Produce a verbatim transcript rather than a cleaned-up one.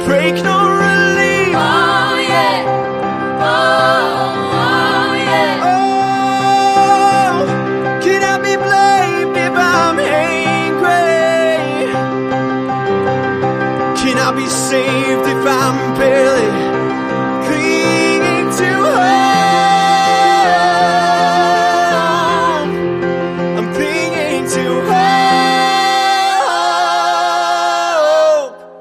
break, no relief. Oh yeah, oh, oh yeah. Oh, can I be blamed if I'm angry? Can I be saved if I'm barely